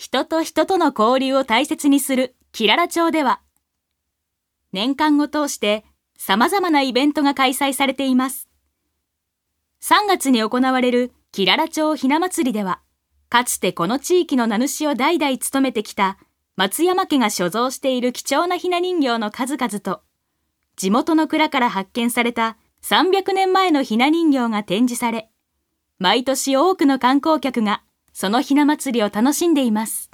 人と人との交流を大切にするキララ町では、年間を通して様々なイベントが開催されています。3月に行われるキララ町ひな祭りでは、かつてこの地域の名主を代々務めてきた松山家が所蔵している貴重なひな人形の数々と、地元の蔵から発見された300年前のひな人形が展示され、毎年多くの観光客がそのひな祭りを楽しんでいます。